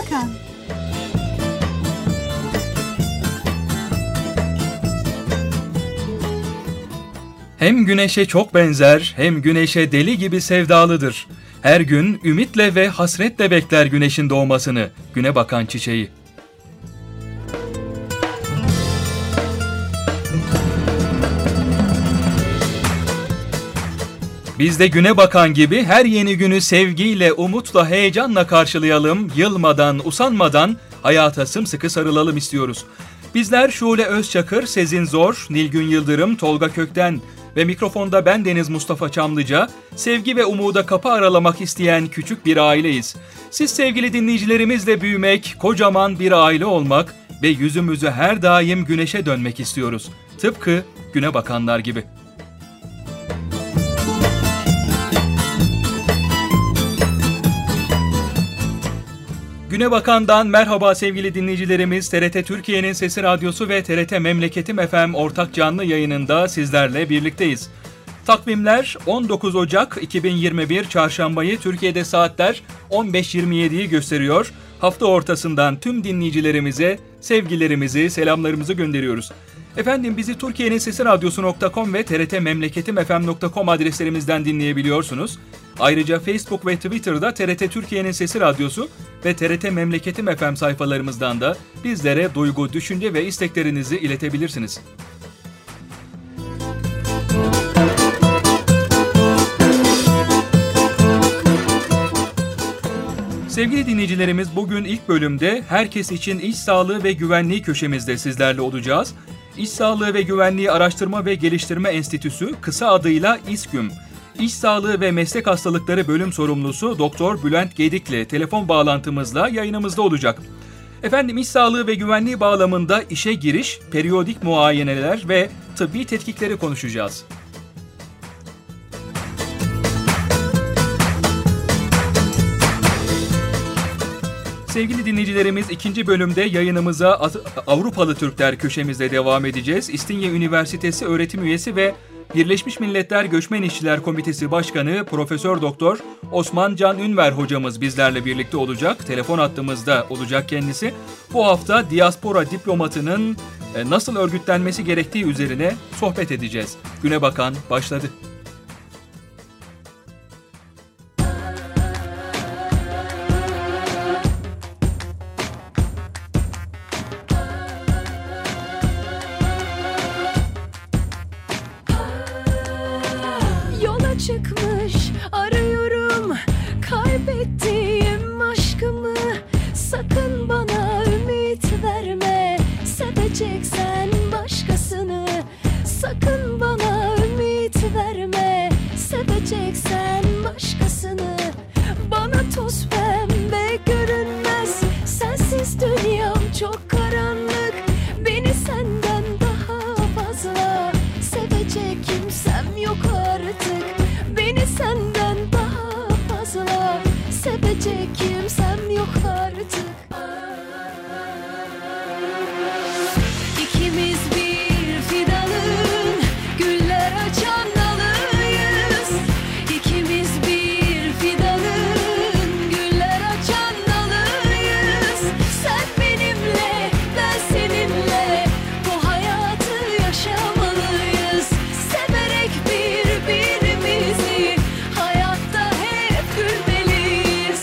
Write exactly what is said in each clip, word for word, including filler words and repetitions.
Bakan. Hem güneşe çok benzer, hem güneşe deli gibi sevdalıdır. Her gün ümitle ve hasretle bekler güneşin doğmasını, güne bakan çiçeği. Biz de güne bakan gibi her yeni günü sevgiyle, umutla, heyecanla karşılayalım, yılmadan, usanmadan hayata sımsıkı sarılalım istiyoruz. Bizler Şule Özçakır, Sezin Zor, Nilgün Yıldırım, Tolga Kökten ve mikrofonda ben Deniz Mustafa Çamlıca, sevgi ve umuda kapı aralamak isteyen küçük bir aileyiz. Siz sevgili dinleyicilerimizle büyümek, kocaman bir aile olmak ve yüzümüzü her daim güneşe dönmek istiyoruz. Tıpkı güne bakanlar gibi. Güne Bakan'dan merhaba sevgili dinleyicilerimiz. T R T Türkiye'nin Sesi Radyosu ve T R T Memleketim F M ortak canlı yayınında sizlerle birlikteyiz. Takvimler on dokuz Ocak iki bin yirmi bir Çarşambayı, Türkiye'de saatler on beş yirmi yediyi gösteriyor. Hafta ortasından tüm dinleyicilerimize sevgilerimizi, selamlarımızı gönderiyoruz. Efendim bizi Türkiye'nin Sesi Radyosu nokta com ve T R T Memleketim F M nokta com adreslerimizden dinleyebiliyorsunuz. Ayrıca Facebook ve Twitter'da T R T Türkiye'nin Sesi Radyosu ve T R T Memleketim F M sayfalarımızdan da bizlere duygu, düşünce ve isteklerinizi iletebilirsiniz. Sevgili dinleyicilerimiz, bugün ilk bölümde herkes için iş sağlığı ve güvenliği köşemizde sizlerle olacağız. İş Sağlığı ve Güvenliği Araştırma ve Geliştirme Enstitüsü, kısa adıyla İSGÜM, İş Sağlığı ve Meslek Hastalıkları Bölüm Sorumlusu Doktor Bülent Gedik'le telefon bağlantımızla yayınımızda olacak. Efendim iş sağlığı ve güvenliği bağlamında işe giriş, periyodik muayeneler ve tıbbi tetkikleri konuşacağız. Sevgili dinleyicilerimiz, ikinci bölümde yayınımıza Avrupalı Türkler köşemizde devam edeceğiz. İstinye Üniversitesi öğretim üyesi ve Birleşmiş Milletler Göçmen İşçiler Komitesi Başkanı Profesör Doktor Osman Can Ünver hocamız bizlerle birlikte olacak. Telefon hattımızda olacak kendisi. Bu hafta diaspora diplomatının nasıl örgütlenmesi gerektiği üzerine sohbet edeceğiz. Güne Bakan başladı. Çıkmış arıyorum kaybettiğim aşkımı, sakın bana ümit verme, seveceksen başkasını, sakın bana ümit verme, seveceksen başkasını. Bana toz pembe görünmez, sensiz dünyam çok karanlık, beni senden daha fazla sevecek kimsem yok artık. Beni senden daha fazla sevecek kimsem yok artık. İkimiz bir fidanın güller açan dalıyız. İkimiz bir fidanın güller açan dalıyız. Sen benimle, ben seninle bu hayatı yaşamalıyız. Severek birbirimizi hayatta hep gülmeliyiz.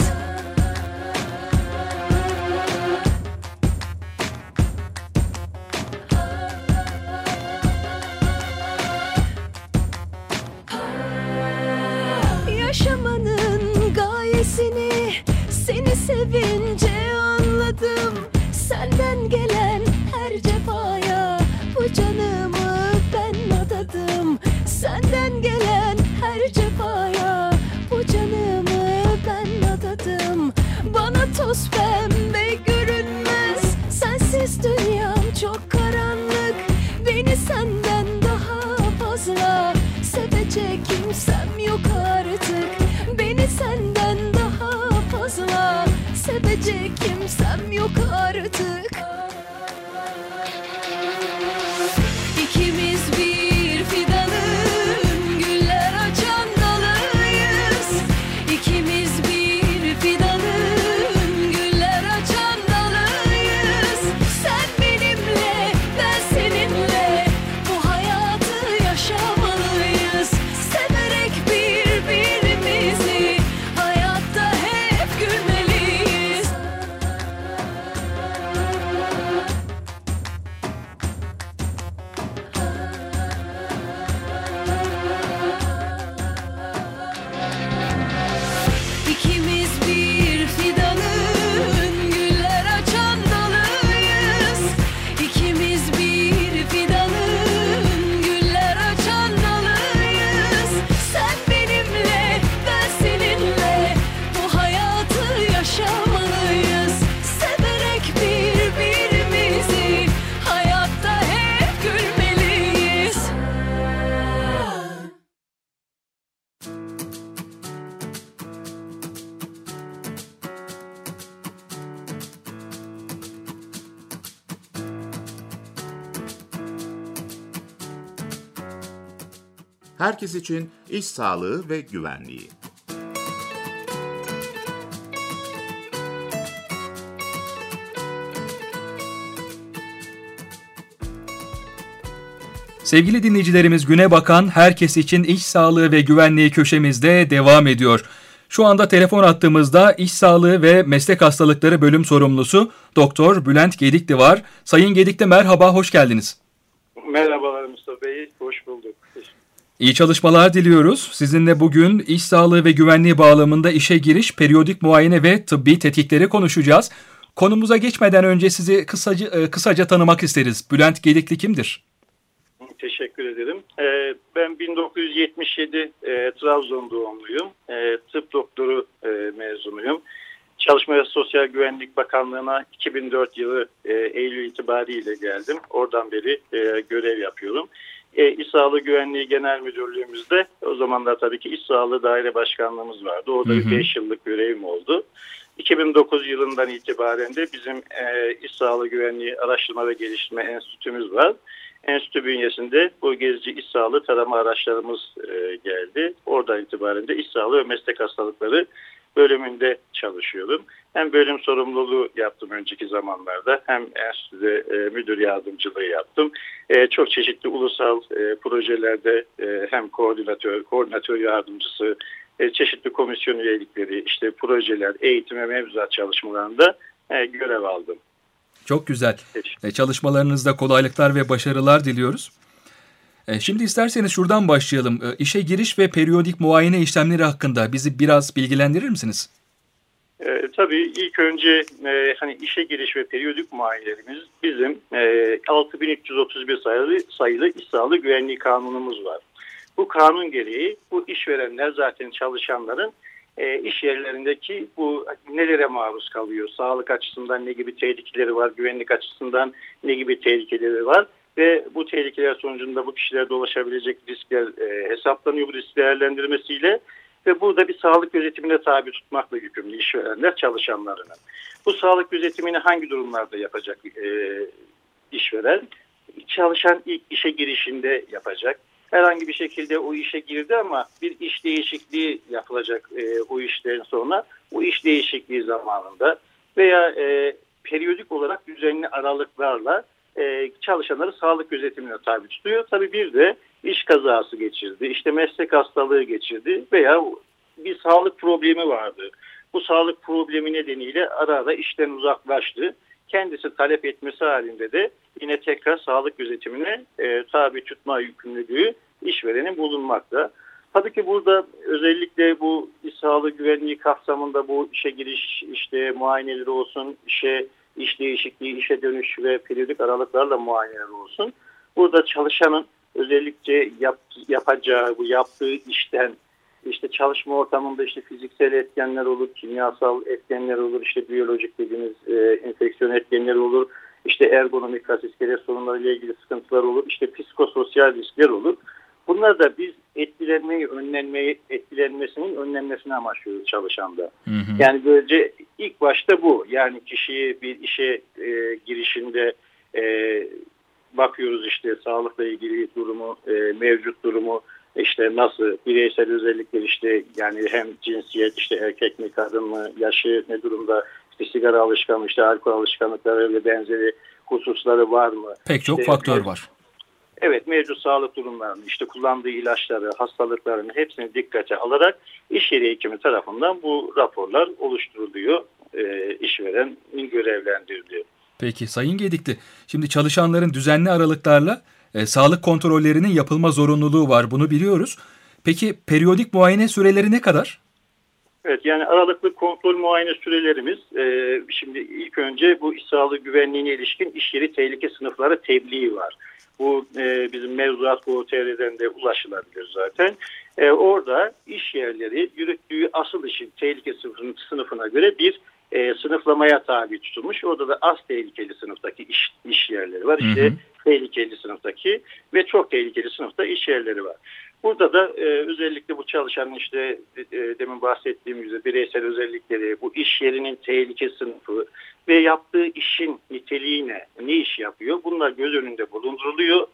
Yaşamanın gayesini seni sevince anladım. Senden gelen her cefaya bu canımı ben adadım. Senden gelen her cefaya bu canımı ben adadım. Bana toz pembe görünmez, sensiz dünyam çok karanlık, beni senden daha fazla sevecek kimsem yok artık. Beni senden daha fazla sevecek kimsem yok artık. İkimiz bir fidanın güller açan dalıyız. İkimiz bir fidanın güller açan Herkes için iş sağlığı ve güvenliği. Sevgili dinleyicilerimiz, Güne Bakan Herkes için İş Sağlığı ve Güvenliği köşemizde devam ediyor. Şu anda telefon attığımızda İş Sağlığı ve Meslek Hastalıkları Bölüm Sorumlusu Doktor Bülent Gedikli var. Sayın Gedikli, merhaba, hoş geldiniz. Merhabalar Mustafa Bey, hoş bulduk. İyi çalışmalar diliyoruz. Sizinle bugün iş sağlığı ve güvenliği bağlamında işe giriş, periyodik muayene ve tıbbi tetkikleri konuşacağız. Konumuza geçmeden önce sizi kısaca, kısaca tanımak isteriz. Bülent Gedikli kimdir? Teşekkür ederim. Ee, ben bin dokuz yüz yetmiş yedi e, Trabzon doğumluyum. E, tıp doktoru e, mezunuyum. Çalışma ve Sosyal Güvenlik Bakanlığı'na iki bin dört yılı e, Eylül itibariyle geldim. Oradan beri e, görev yapıyorum. E, İş Sağlığı Güvenliği Genel Müdürlüğümüzde o zamanlar tabii ki İş Sağlığı Daire Başkanlığımız vardı. Orada bir beş yıllık görevim oldu. iki bin dokuz yılından itibaren de bizim e, İş Sağlığı Güvenliği Araştırma ve Geliştirme Enstitümüz var. Enstitü bünyesinde bu gezici iş sağlığı tarama araçlarımız e, geldi. Oradan itibaren de iş sağlığı ve meslek hastalıkları bölümünde çalışıyorum. Hem bölüm sorumluluğu yaptım önceki zamanlarda, hem enstitüde e, müdür yardımcılığı yaptım. E, çok çeşitli ulusal e, projelerde e, hem koordinatör, koordinatör yardımcısı, e, çeşitli komisyon üyelikleri, işte projeler, eğitim ve mevzuat çalışmalarında e, görev aldım. Çok güzel. E, çalışmalarınızda kolaylıklar ve başarılar diliyoruz. E, şimdi isterseniz şuradan başlayalım. E, işe giriş ve periyodik muayene işlemleri hakkında bizi biraz bilgilendirir misiniz? E, tabii ilk önce e, hani işe giriş ve periyodik muayenelerimiz bizim e, altı bin üç yüz otuz bir sayılı, sayılı İş Sağlığı Güvenliği Kanunumuz var. Bu kanun gereği bu işverenler zaten çalışanların E, iş yerlerindeki bu nelere maruz kalıyor? Sağlık açısından ne gibi tehlikeleri var? Güvenlik açısından ne gibi tehlikeleri var? Ve bu tehlikeler sonucunda bu kişilerde ulaşabilecek riskler e, hesaplanıyor bu risk değerlendirmesiyle ve burada bir sağlık gözetimine tabi tutmakla yükümlü işverenler çalışanlarının. Bu sağlık gözetimini hangi durumlarda yapacak e, işveren? Çalışan ilk işe girişinde yapacak. Herhangi bir şekilde o işe girdi ama bir iş değişikliği yapılacak e, o işten sonra. O iş değişikliği zamanında veya e, periyodik olarak düzenli aralıklarla e, çalışanları sağlık gözetimine tabi tutuyor. Tabii bir de iş kazası geçirdi, işte meslek hastalığı geçirdi veya bir sağlık problemi vardı. Bu sağlık problemi nedeniyle ara ara işten uzaklaştı. Kendisi talep etmesi halinde de yine tekrar sağlık gözetimine e, tabi tutma yükümlülüğü işverenin bulunmakta. Tabii ki burada özellikle bu iş sağlığı güvenliği kapsamında bu işe giriş, işte muayeneleri olsun, işe iş değişikliği, işe dönüş ve periyodik aralıklarla muayeneler olsun. Burada çalışanın özellikle yap, yapacağı, bu yaptığı işten, İşte çalışma ortamında işte fiziksel etkenler olur, kimyasal etkenler olur, işte biyolojik dediğimiz e, enfeksiyon etkenleri olur, işte ergonomik kas iskelet sorunlarıyla ilgili sıkıntılar olur, işte psikososyal riskler olur. Bunlar da biz etkilenmeyi, önlenmeyi, etkilenmesinin önlenmesini amaçlıyoruz çalışanda. Hı hı. Yani böylece ilk başta bu. Yani kişiyi bir işe e, girişinde e, bakıyoruz işte sağlıkla ilgili durumu, e, mevcut durumu, İşte nasıl bireysel özellikler işte yani hem cinsiyet işte erkek mi kadın mı yaşı ne durumda işte sigara alışkanlığı işte alkol alışkanlıkları ve benzeri hususları var mı? Pek çok işte, faktör var. Evet mevcut sağlık durumlarını işte kullandığı ilaçları hastalıklarını hepsini dikkate alarak iş yeri hekimi tarafından bu raporlar oluşturuluyor. E, işverenin görevlendirdiği. Peki Sayın Gedikli, şimdi çalışanların düzenli aralıklarla E, sağlık kontrollerinin yapılma zorunluluğu var. Bunu biliyoruz. Peki periyodik muayene süreleri ne kadar? Evet yani aralıklı kontrol muayene sürelerimiz e, şimdi ilk önce bu iş sağlığı güvenliğine ilişkin iş yeri tehlike sınıfları tebliği var. Bu e, bizim mevzuat nokta gov nokta tr'den de ulaşılabilir zaten. E, orada iş yerleri yürüttüğü asıl işin tehlike sınıfına göre bir e, sınıflamaya tabi tutulmuş. Orada da az tehlikeli sınıftaki iş, iş yerleri var. İşte hı hı. tehlikeli sınıftaki ve çok tehlikeli sınıfta iş yerleri var. Burada da e, özellikle bu çalışanın işte e, demin bahsettiğim gibi bireysel özellikleri, bu iş yerinin tehlike sınıfı ve yaptığı işin niteliğine, ne iş yapıyor bunlar göz önünde bulunduruluyor.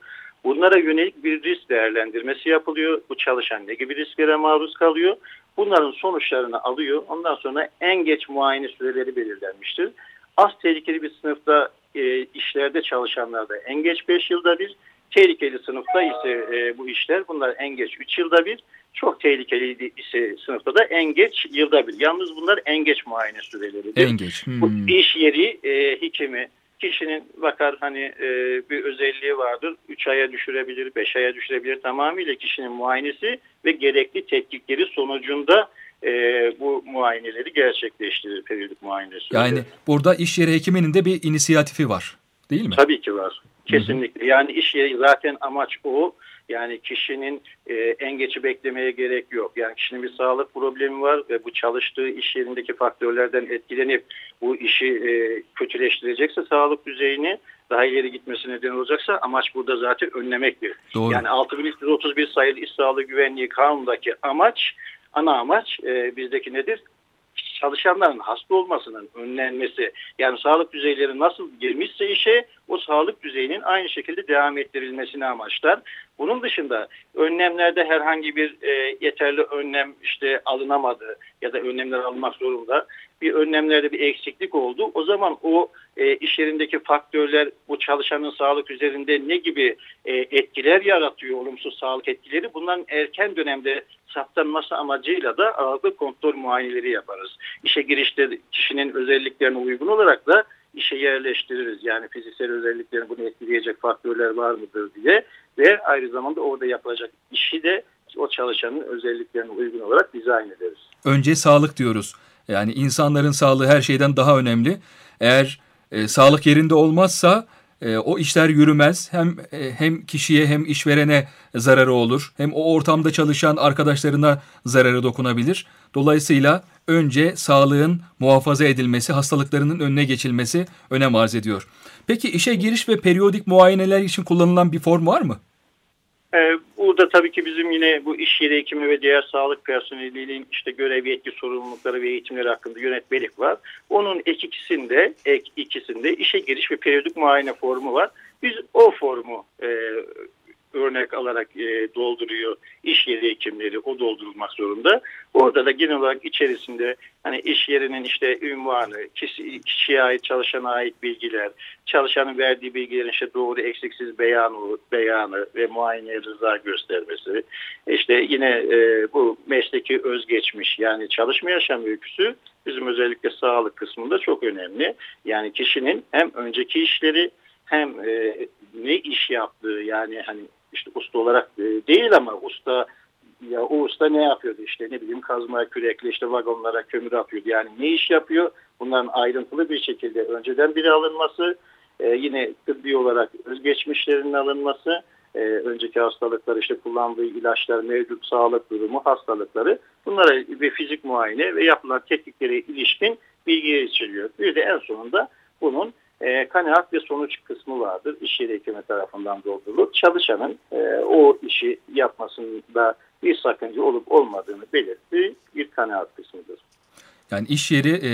Bunlara yönelik bir risk değerlendirmesi yapılıyor. Bu çalışan ne gibi risklere maruz kalıyor? Bunların sonuçlarını alıyor. Ondan sonra en geç muayene süreleri belirlenmiştir. Az tehlikeli bir sınıfta e, işlerde çalışanlarda en geç beş yılda bir, tehlikeli sınıfta ise e, bu işler bunlar en geç üç yılda bir, çok tehlikeli ise sınıfta da en geç yılda bir. Yalnız bunlar en geç muayene süreleridir. En geç. Hmm. Bu iş yeri e, hekimi, kişinin bakar hani e, bir özelliği vardır. üç aya düşürebilir, beş aya düşürebilir. Tamamıyla kişinin muayenesi ve gerekli tetkikleri sonucunda e, bu muayeneleri gerçekleştirir, periyodik muayenesi. Yani burada iş yeri hekiminin de bir inisiyatifi var, değil mi? Tabii ki var. Kesinlikle. Hı hı. Yani iş yeri zaten amaç o. Yani kişinin e, en geçi beklemeye gerek yok. Yani kişinin bir sağlık problemi var ve bu çalıştığı iş yerindeki faktörlerden etkilenip bu işi e, kötüleştirecekse sağlık düzeyini daha ileri gitmesine neden olacaksa amaç burada zaten önlemektir. Doğru. Yani altı bin üç yüz otuz bir sayılı İş Sağlığı Güvenliği Kanunu'ndaki amaç, ana amaç e, bizdeki nedir? Çalışanların hasta olmasının önlenmesi, yani sağlık düzeyleri nasıl girmişse işe o sağlık düzeyinin aynı şekilde devam ettirilmesini amaçlar. Bunun dışında önlemlerde herhangi bir e, yeterli önlem işte alınamadı ya da önlemler alınmak zorunda bir önlemlerde bir eksiklik oldu. O zaman o e, iş yerindeki faktörler bu çalışanın sağlık üzerinde ne gibi e, etkiler yaratıyor, olumsuz sağlık etkileri, bunların erken dönemde saptanması amacıyla da ağırlıklı kontrol muayeneleri yaparız. İşe girişte kişinin özelliklerine uygun olarak da işe yerleştiririz. Yani fiziksel özelliklerini bunu etkileyecek faktörler var mıdır diye ve aynı zamanda orada yapılacak işi de o çalışanın özelliklerine uygun olarak dizayn ederiz. Önce sağlık diyoruz. Yani insanların sağlığı her şeyden daha önemli. Eğer e, sağlık yerinde olmazsa e, o işler yürümez. Hem e, hem kişiye hem işverene zararı olur. Hem o ortamda çalışan arkadaşlarına zararı dokunabilir. Dolayısıyla önce sağlığın muhafaza edilmesi, hastalıklarının önüne geçilmesi önem arz ediyor. Peki işe giriş ve periyodik muayeneler için kullanılan bir form var mı? Ee, burada tabii ki bizim yine bu iş yeri hekimi ve diğer sağlık personelinin işte görev, yetki, sorumlulukları ve eğitimleri hakkında yönetmelik var. Onun ek ikisinde, ek ikisinde işe giriş ve periyodik muayene formu var. Biz o formu e, örnek alarak e, dolduruyor iş yeri hekimleri, o doldurulmak zorunda. Orada da genel olarak içerisinde hani iş yerinin işte ünvanı, kişi, kişiye ait, çalışana ait bilgiler, çalışanın verdiği bilgilerin işte doğru, eksiksiz beyanı, beyanı ve muayeneye rıza göstermesi. İşte yine e, bu mesleki özgeçmiş, yani çalışma yaşam öyküsü bizim özellikle sağlık kısmında çok önemli. Yani kişinin hem önceki işleri hem e, ne iş yaptığı, yani hani işte usta olarak e, değil ama usta, ya o usta ne yapıyordu, işte ne bileyim kazma kürekle işte vagonlara kömür atıyordu, yani ne iş yapıyor, bunların ayrıntılı bir şekilde önceden biri alınması, e, yine tıbbi olarak özgeçmişlerinin alınması, e, önceki hastalıklar, işte kullandığı ilaçlar, mevcut sağlık durumu, hastalıkları, bunlara bir fizik muayene ve yapılan tetkiklere ilişkin bilgiye içeriyor. Bir de en sonunda bunun E, kanaat ve sonuç kısmı vardır. İş yeri hekimi tarafından doldurulur. Çalışanın e, o işi yapmasında bir sakınca olup olmadığını belirttiği bir kanaat kısmıdır. Yani iş yeri e,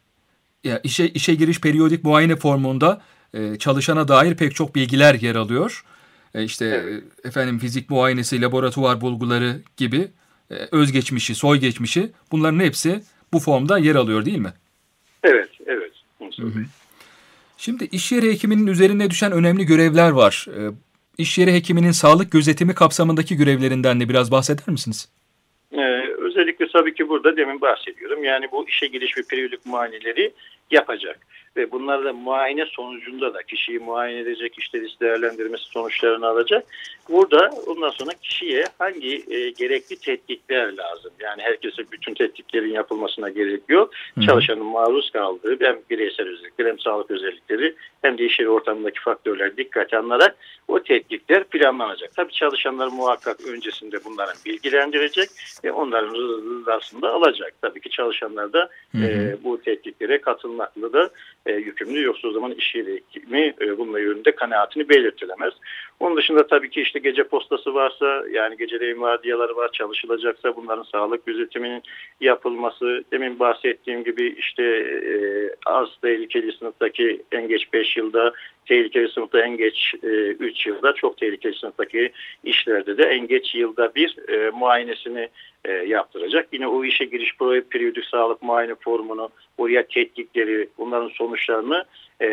ya işe işe giriş periyodik muayene formunda e, çalışana dair pek çok bilgiler yer alıyor. E, işte evet. e, efendim fizik muayenesi, laboratuvar bulguları gibi e, özgeçmişi, soy geçmişi, bunların hepsi bu formda yer alıyor değil mi? Evet, evet. Hı hı. Şimdi iş yeri hekiminin üzerine düşen önemli görevler var. Ee, iş yeri hekiminin sağlık gözetimi kapsamındaki görevlerinden de biraz bahseder misiniz? Ee, özellikle tabii ki burada demin bahsediyorum. Yani bu işe giriş ve periyodik muayeneleri yapacak. Ve bunlarla muayene sonucunda da kişiyi muayene edecek, işte risk değerlendirmesi sonuçlarını alacak. Burada ondan sonra kişiye hangi e, gerekli tetkikler lazım? Yani herkese bütün tetkiklerin yapılmasına gerek yok. Hı-hı. Çalışanın maruz kaldığı hem bireysel özellikler hem sağlık özellikleri hem de iş yeri ortamındaki faktörler dikkate alınarak o tetkikler planlanacak. Tabii çalışanlar muhakkak öncesinde bunların bilgilendirecek ve onların rızasını da alacak. Tabii ki çalışanlar da e, bu tetkiklere katılmakla da E, yükümlü, yoksa o zaman iş yeri hekimi e, bununla yönünde kanaatini belirtilemez. Onun dışında tabii ki işte gece postası varsa, yani geceleyin vardiyaları var, çalışılacaksa bunların sağlık gözetiminin yapılması, demin bahsettiğim gibi işte e, az tehlikeli sınıftaki en geç beş yılda tehlikeli sınıfta en geç üç yılda, çok tehlikeli sınıftaki işlerde de en geç yılda bir e, muayenesini e, yaptıracak. Yine o işe giriş periyodik sağlık muayene formunu, oraya tetkikleri, bunların sonuçlarını e,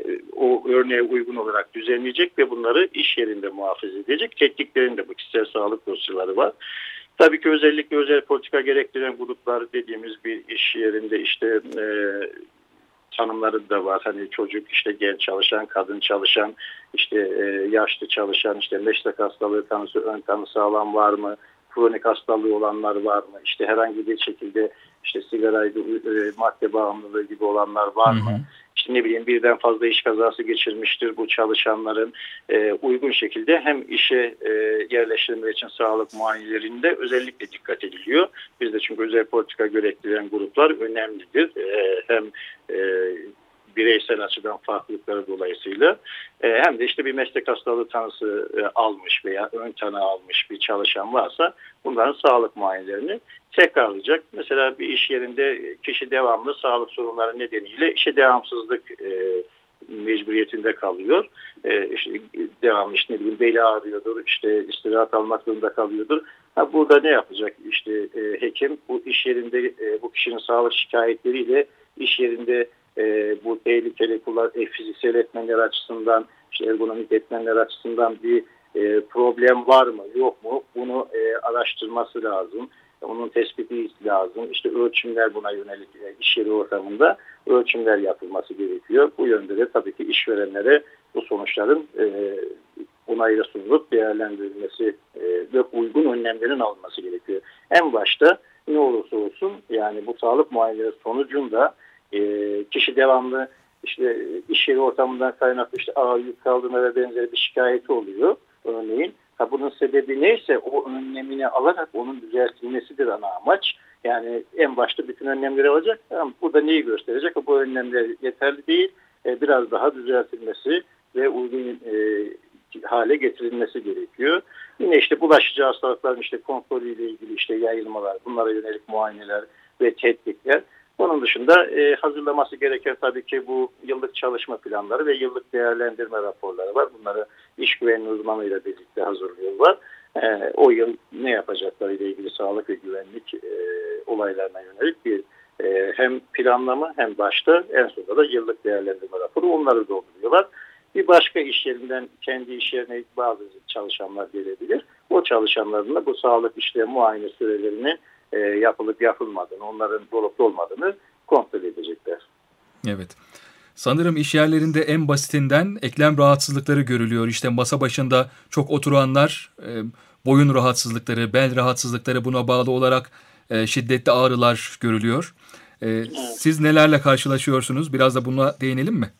o örneğe uygun olarak düzenleyecek ve bunları iş yerinde muhafaza edecek. Tetkiklerin de bu kişisel sağlık dosyaları var. Tabii ki özellikle özel politika gerektiren gruplar dediğimiz bir iş yerinde işte e, tanımları da var. Hani çocuk, işte genç çalışan, kadın çalışan, işte e, yaşlı çalışan, işte meslek hastalığı tanısı, ön tanı sağlam var mı? Kronik hastalığı olanlar var mı? İşte herhangi bir şekilde işte sigaraydı, e, madde bağımlılığı gibi olanlar var mı? Hı hı. İşte ne bileyim birden fazla iş kazası geçirmiştir bu çalışanların e, uygun şekilde hem işe e, yerleştirmek için sağlık muayenelerinde özellikle dikkat ediliyor. Bizde çünkü özel politika gerektiren gruplar önemlidir. E, hem e, bireysel açıdan farklılıkları dolayısıyla e, hem de işte bir meslek hastalığı tanısı e, almış veya ön tanı almış bir çalışan varsa bunların sağlık muayenelerini tekrarlayacak. Mesela bir iş yerinde kişi devamlı sağlık sorunları nedeniyle işe devamsızlık e, mecburiyetinde kalıyor. E, işte devamlı işte ne bileyim beli ağrıyordur, işte istirahat almak zorunda kalıyordur. Ha, burada ne yapacak? İşte e, hekim bu iş yerinde e, bu kişinin sağlık şikayetleriyle iş yerinde e, bu tehlikeli kullan, e, fiziksel etmenler açısından, işte ergonomik etmenler açısından bir e, problem var mı, yok mu? Bunu e, araştırması lazım. Onun tespiti lazım. İşte ölçümler buna yönelik iş yeri ortamında ölçümler yapılması gerekiyor. Bu yönde de tabii ki işverenlere bu sonuçların e, onayla sunulup değerlendirilmesi e, ve uygun önlemlerin alınması gerekiyor. En başta ne olursa olsun yani bu sağlık muayeneleri sonucunda e, kişi devamlı işte iş yeri ortamından kaynaklı işte ağır yük kaldırma ve benzeri bir şikayeti oluyor örneğin. Ha, bunun sebebi neyse o önlemini alarak onun düzeltilmesidir ana amaç. Yani en başta bütün önlemleri alacak. Ama burada neyi gösterecek? Bu önlemler yeterli değil. E, biraz daha düzeltilmesi ve uygun e, hale getirilmesi gerekiyor. Yine işte bulaşıcı hastalıkların işte kontrolüyle ilgili işte yayılmalar, bunlara yönelik muayeneler ve tetkikler. Onun dışında e, hazırlaması gereken tabii ki bu yıllık çalışma planları ve yıllık değerlendirme raporları var. Bunları iş güvenliği uzmanıyla birlikte hazırlıyorlar. E, o yıl ne yapacakları ile ilgili sağlık ve güvenlik e, olaylarına yönelik bir e, hem planlama hem başta en sonunda da yıllık değerlendirme raporu onları dolduruyorlar. Bir başka iş yerinden kendi iş yerine bazı çalışanlar gelebilir. O çalışanların da bu sağlık işlem muayene sürelerini e, yapılıp yapılmadığını, onların dolup dolmadığını kontrol edecekler. Evet. Sanırım iş yerlerinde en basitinden eklem rahatsızlıkları görülüyor. İşte masa başında çok oturanlar, e, boyun rahatsızlıkları, bel rahatsızlıkları buna bağlı olarak e, şiddetli ağrılar görülüyor. E, evet. Siz nelerle karşılaşıyorsunuz? Biraz da buna değinelim mi?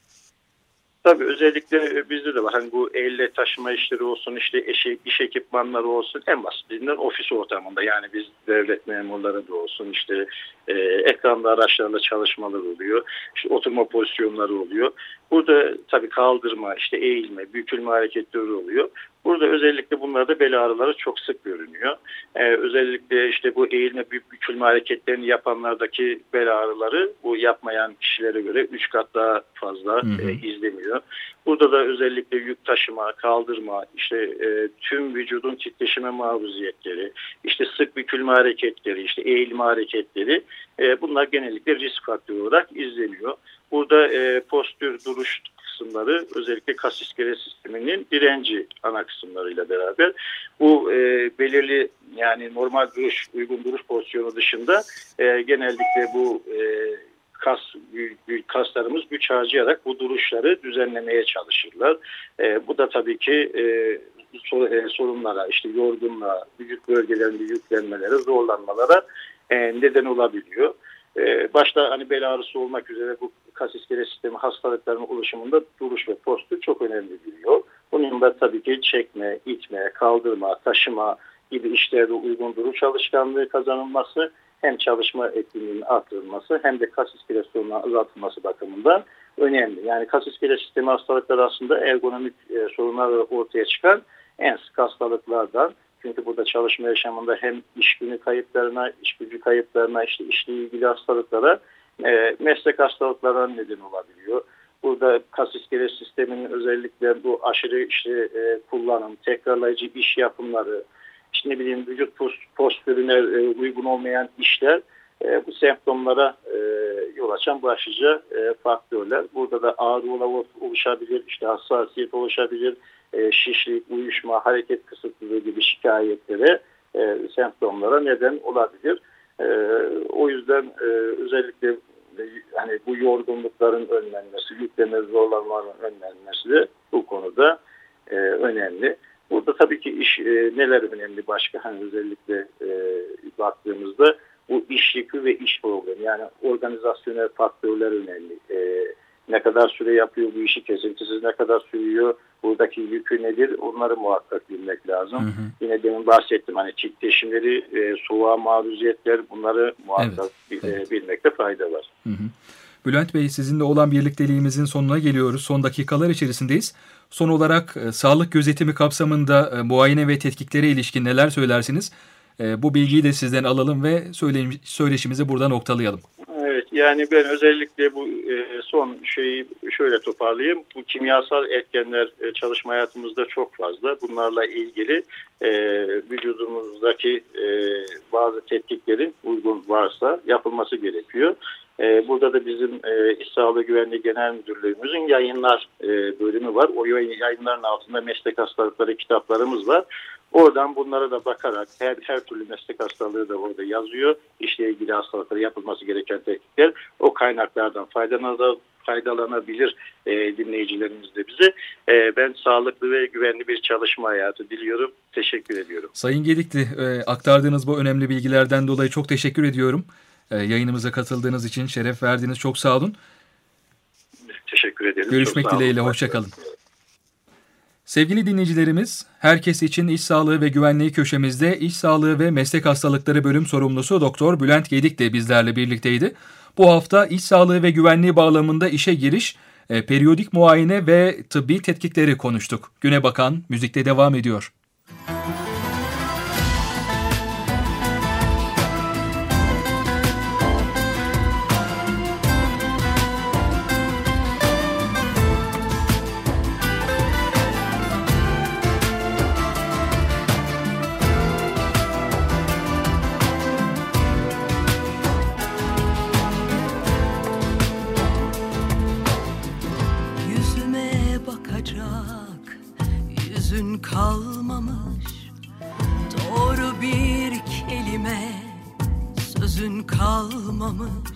Tabii özellikle bizde de var. Hani bu elle taşıma işleri olsun, işte iş, iş ekipmanları olsun, en basitinden ofis ortamında yani biz devlet memurları da olsun, işte e, ekranda araçlarla çalışmalar oluyor, işte oturma pozisyonları oluyor. Burada tabii kaldırma, işte eğilme, bükülme hareketleri oluyor. Burada özellikle bunlarda bel ağrıları çok sık görünüyor. Ee, özellikle işte bu eğilme, bükülme hareketlerini yapanlardaki bel ağrıları bu yapmayan kişilere göre üç kat daha fazla hı hı. E, izleniyor. Burada da özellikle yük taşıma, kaldırma, işte e, tüm vücudun titreşime maruziyetleri, işte sık bükülme hareketleri, işte eğilme hareketleri e, bunlar genellikle risk faktörü olarak izleniyor. Burada e, postür, duruş kısımları özellikle kas iskelet sisteminin direnci ana kısımlarıyla beraber bu e, belirli yani normal duruş, uygun duruş pozisyonu dışında e, genellikle bu e, kas kaslarımız güç harcayarak bu duruşları düzenlemeye çalışırlar. E, bu da tabii ki e, sorunlara, işte yorgunluğa, vücut bölgelerinde yüklenmelere, zorlanmalara e, neden olabiliyor. Ee, başta hani bel ağrısı olmak üzere bu kas iskelet sistemi hastalıklarının oluşumunda duruş ve postür çok önemli biliyor. Bunun yanında tabii ki çekme, itme, kaldırma, taşıma gibi işlerde uygun duruş alışkanlığı kazanılması hem çalışma etkinliğinin artırılması hem de kas iskelet sorununun azaltılması bakımından önemli. Yani kas iskelet sistemi hastalıkları aslında ergonomik e, sorunlar ortaya çıkan en sık hastalıklardan. Çünkü burada çalışma yaşamında hem iş günü kayıplarına, iş gücü kayıplarına, işte işle ilgili hastalıklara, e, meslek hastalıklarına neden olabiliyor. Burada kas iskelet sisteminin özellikle bu aşırı işte e, kullanım, tekrarlayıcı iş yapımları, işte ne bileyim vücut postürüne e, uygun olmayan işler e, bu semptomlara e, yol açan başlıca e, faktörler. Burada da ağrı oluşabilir, işte hassasiyet oluşabilir, e, şişlik, uyuşma, hareket kısıtlılığı gibi şikayetlere, e, semptomlara neden olabilir. E, o yüzden e, özellikle yani bu yorgunlukların önlenmesi, yükleme zorlanmaların önlenmesi de bu konuda e, önemli. Burada tabii ki iş e, neler önemli başka hani özellikle e, baktığımızda bu iş yükü ve iş problemi yani organizasyonel faktörler önemli. E, ne kadar süre yapıyor bu işi, kesintisiz ne kadar sürüyor, buradaki yükü nedir onları muhakkak bilmek lazım. Hı hı. Yine demin bahsettim hani titreşimleri, e, soğuğa maruziyetler bunları muhakkak evet, evet. E, bilmekte fayda var. Hı hı. Bülent Bey sizinle olan birlikteliğimizin sonuna geliyoruz. Son dakikalar içerisindeyiz. Son olarak e, sağlık gözetimi kapsamında e, muayene ve tetkiklere ilişkin neler söylersiniz? E, bu bilgiyi de sizden alalım ve söyle, söyleşimizi burada noktalayalım. Evet yani ben özellikle bu e, son şeyi şöyle toparlayayım. Bu kimyasal etkenler e, çalışma hayatımızda çok fazla. Bunlarla ilgili e, vücudumuzdaki e, bazı tetkiklerin uygun varsa yapılması gerekiyor. E, burada da bizim e, İş Sağlığı Güvenliği Genel Müdürlüğümüzün yayınlar e, bölümü var. O yayınların altında meslek hastalıkları kitaplarımız var. Oradan bunlara da bakarak her her türlü meslek hastalığı da orada yazıyor. İşle ilgili hastalıklara yapılması gereken tetkikler o kaynaklardan faydalanabilir, faydalanabilir e, dinleyicilerimiz de bize. E, ben sağlıklı ve güvenli bir çalışma hayatı diliyorum. Teşekkür ediyorum. Sayın Gedikli, e, aktardığınız bu önemli bilgilerden dolayı çok teşekkür ediyorum. E, yayınımıza katıldığınız için şeref verdiniz. Çok sağ olun. Teşekkür ederim. Görüşmek dileğiyle. Hoşçakalın. Sevgili dinleyicilerimiz, herkes için iş sağlığı ve güvenliği köşemizde iş sağlığı ve meslek hastalıkları bölüm sorumlusu Doktor Bülent Gedik de bizlerle birlikteydi. Bu hafta iş sağlığı ve güvenliği bağlamında işe giriş, e, periyodik muayene ve tıbbi tetkikleri konuştuk. Güne bakan müzikte devam ediyor. Kalmamış doğru bir kelime sözün kalmamış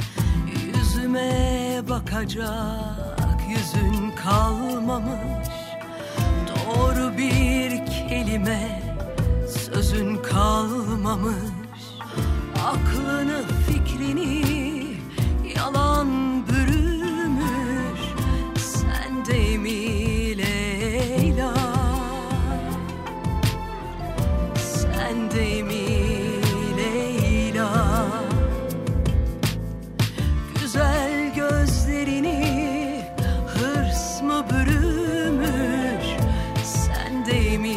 yüzüme bakacak yüzün kalmamış doğru bir kelime sözün kalmamış aklını fikrini yalan bürümüş sen de mi Leyla sen de mi Leyla güzel gözlerini hırs mı bürümüş sen de mi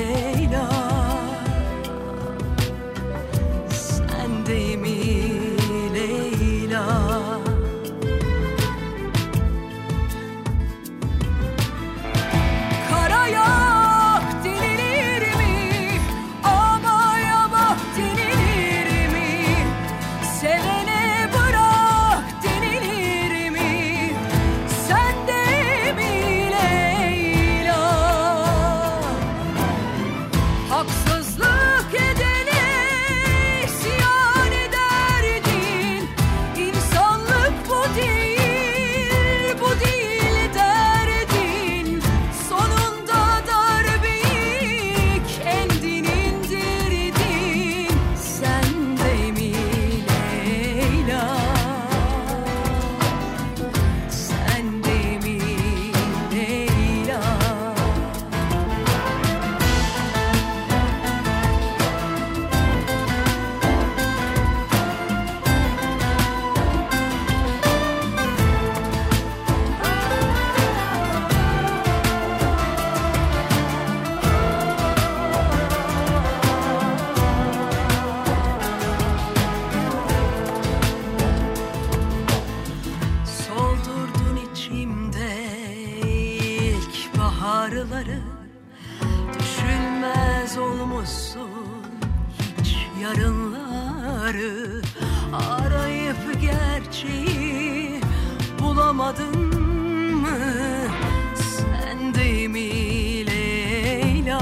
Leyla sen de mi acıları. Düşünmez olmuşsun hiç yarınları. Arayıp gerçeği bulamadın mı? Sen de mi Leyla?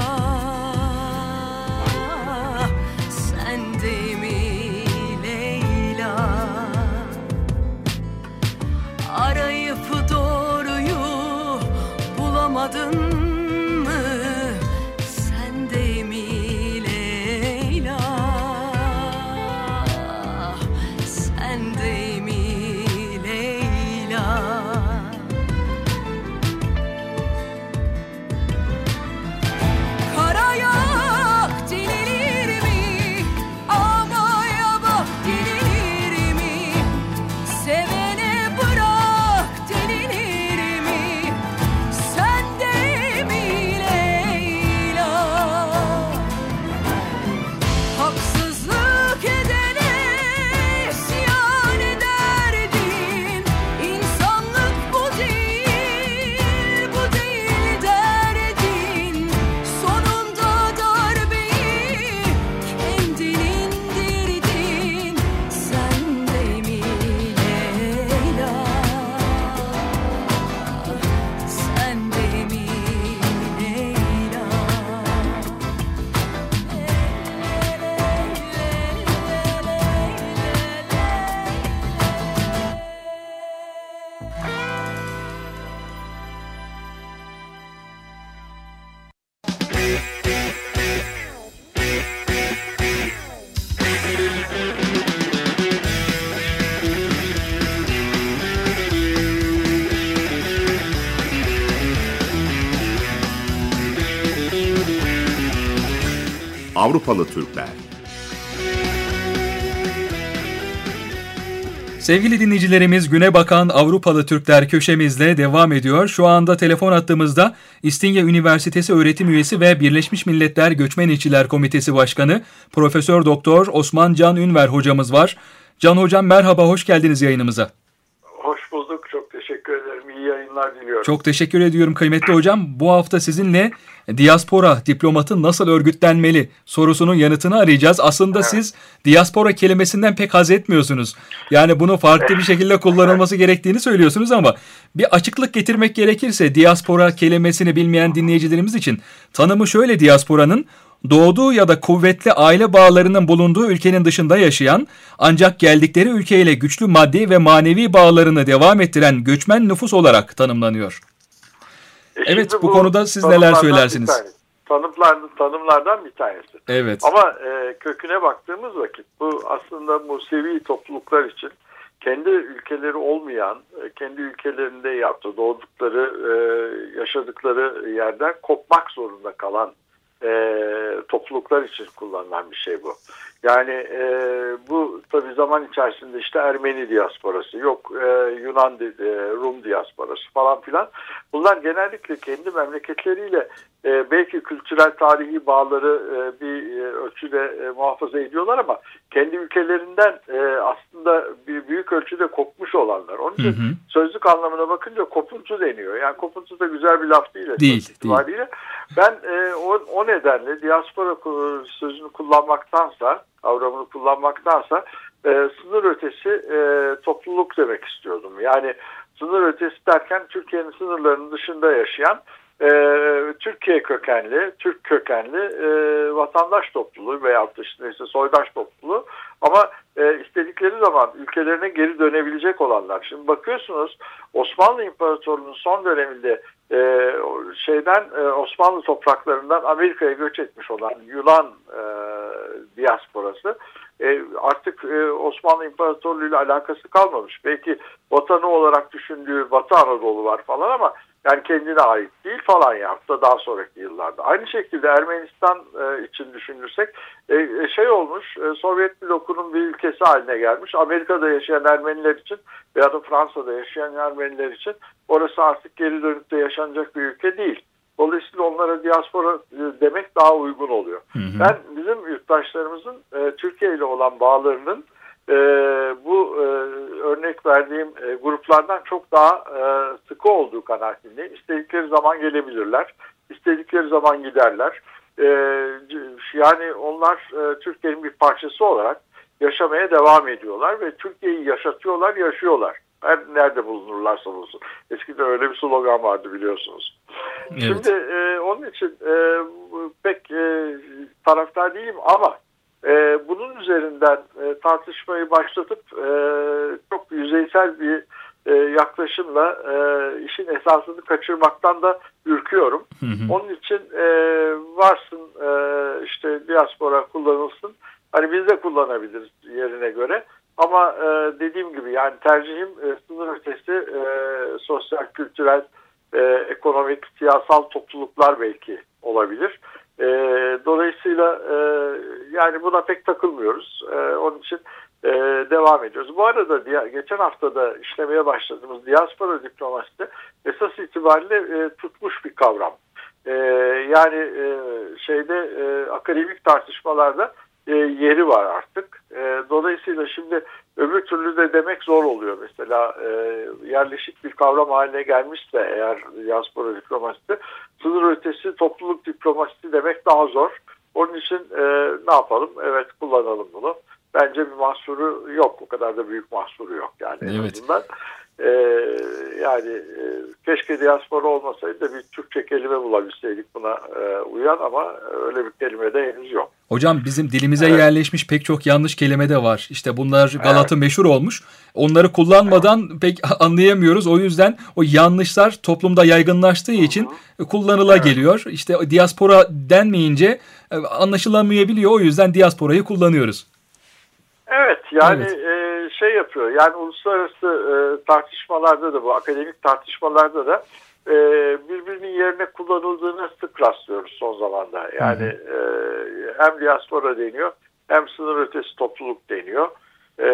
Sen de mi Leyla? Arayıp doğruyu bulamadın mı? Sen de mi Leyla? Sen de mi Leyla? Karayak denilir mi? Amaya bak denilir mi? Sevene bırak denilir mi? Sen de mi Leyla? Haksızlık edene isyan ederdin. İnsanlık bu değil, bu değil derdin. Sonunda darbeyi kendin indirdin. Sen de mi Leyla? Sen de mi Leyla? Avrupalı Türkler. Sevgili dinleyicilerimiz, Güne Bakan Avrupalı Türkler köşemizle devam ediyor. Şu anda telefon attığımızda İstinye Üniversitesi öğretim üyesi ve Birleşmiş Milletler Göçmen İşçiler Komitesi Başkanı Profesör Doktor Osman Can Ünver hocamız var. Can hocam merhaba, hoş geldiniz yayınımıza. Hoş bulduk. Çok teşekkür ederim. İyi yayınlar diliyorum. Çok teşekkür ediyorum kıymetli hocam. Bu hafta sizinle diaspora diplomatı nasıl örgütlenmeli sorusunun yanıtını arayacağız. Aslında Evet. siz diaspora kelimesinden pek haz etmiyorsunuz. Yani bunu farklı bir şekilde kullanılması gerektiğini söylüyorsunuz ama bir açıklık getirmek gerekirse diaspora kelimesini bilmeyen dinleyicilerimiz için tanımı şöyle: diasporanın doğduğu ya da kuvvetli aile bağlarının bulunduğu ülkenin dışında yaşayan ancak geldikleri ülkeyle güçlü maddi ve manevi bağlarını devam ettiren göçmen nüfus olarak tanımlanıyor. E Evet, şimdi bu konuda siz neler tanımlardan söylersiniz? bir tanesi. Tanımlar, tanımlardan bir tanesi. Evet. Ama e, köküne baktığımız vakit bu aslında Musevi topluluklar için kendi ülkeleri olmayan, e, kendi ülkelerinde yaptığı, doğdukları, e, yaşadıkları yerden kopmak zorunda kalan e, topluluklar için kullanılan bir şey bu. Yani e, bu tabii zaman içerisinde işte Ermeni diasporası, yok e, Yunan, e, Rum diasporası falan filan. Bunlar genellikle kendi memleketleriyle e, belki kültürel tarihi bağları e, bir e, ölçüde e, muhafaza ediyorlar ama kendi ülkelerinden e, aslında bir büyük ölçüde kopmuş olanlar. Onun için hı hı. sözlük anlamına bakınca kopuntu deniyor. Yani kopuntu da güzel bir laf değil. Değil. değil. Ben e, o, o nedenle diaspora sözünü kullanmaktansa, kavramını kullanmaktansa e, sınır ötesi e, topluluk demek istiyordum. Yani sınır ötesi derken Türkiye'nin sınırlarının dışında yaşayan e, Türkiye kökenli, Türk kökenli e, vatandaş topluluğu veyahut da işte neyse soydaş topluluğu ama e, istedikleri zaman ülkelerine geri dönebilecek olanlar. Şimdi bakıyorsunuz Osmanlı İmparatorluğu'nun son döneminde e, şeyden e, Osmanlı topraklarından Amerika'ya göç etmiş olan Yunan e, diasporası e, artık e, Osmanlı İmparatorluğu ile alakası kalmamış. Belki vatanı olarak düşündüğü Batı Anadolu var falan ama yani kendine ait değil falan yaptı daha sonraki yıllarda. Aynı şekilde Ermenistan e, için düşünürsek e, şey olmuş, e, Sovyet blokunun bir ülkesi haline gelmiş. Amerika'da yaşayan Ermeniler için veya da Fransa'da yaşayan Ermeniler için orası artık geri dönüp de yaşanacak bir ülke değil. Dolayısıyla onlara diaspora demek daha uygun oluyor. Hı hı. Ben bizim yurttaşlarımızın e, Türkiye ile olan bağlarının e, bu e, örnek verdiğim e, gruplardan çok daha e, sıkı olduğu kanaatindeyim. İstedikleri zaman gelebilirler. istedikleri zaman giderler. E, yani onlar e, Türkiye'nin bir parçası olarak yaşamaya devam ediyorlar ve Türkiye'yi yaşatıyorlar, yaşıyorlar. Her nerede bulunurlarsa bulunsun. Eskiden öyle bir slogan vardı biliyorsunuz. Evet. Şimdi e, onun için e, pek e, taraftar değilim ama e, bunun üzerinden e, tartışmayı başlatıp e, çok yüzeysel bir e, yaklaşımla e, işin esasını kaçırmaktan da ürküyorum. Hı hı. Onun için e, varsın e, işte diaspora kullanılsın. Hani biz de kullanabiliriz yerine göre. Ama e, dediğim gibi yani tercihim e, sınır ötesi e, sosyal, kültürel, e, ekonomik, siyasal topluluklar belki olabilir. E, dolayısıyla e, yani buna pek takılmıyoruz. E, onun için e, devam ediyoruz. Bu arada diya, geçen haftada işlemeye başladığımız diaspora diplomasisi esas itibariyle e, tutmuş bir kavram. E, yani e, şeyde e, akademik tartışmalarda E, yeri var artık. E, dolayısıyla şimdi öbür türlü de demek zor oluyor. Mesela e, yerleşik bir kavram haline gelmişse eğer diaspora diplomasisi, sınır ötesi topluluk diplomasisi demek daha zor. Onun için e, ne yapalım? Evet, kullanalım bunu. Bence bir mahsuru yok. O kadar da büyük mahsuru yok yani en evet. azından. Ee, yani e, keşke diaspora olmasaydı da bir Türkçe kelime bulabilseydik buna e, uyan ama öyle bir kelime de henüz yok. Hocam bizim dilimize evet. yerleşmiş pek çok yanlış kelime de var. İşte bunlar Galat'ın evet. meşhur olmuş. Onları kullanmadan evet. pek anlayamıyoruz. O yüzden o yanlışlar toplumda yaygınlaştığı için Hı-hı. kullanıla evet. geliyor. İşte diaspora denmeyince anlaşılamayabiliyor. O yüzden diasporayı kullanıyoruz. Evet yani evet. E, şey yapıyor yani uluslararası e, tartışmalarda da bu akademik tartışmalarda da e, birbirinin yerine kullanıldığına sık rastlıyoruz son zamanda. Yani e, hem diaspora deniyor hem sınır ötesi topluluk deniyor. E,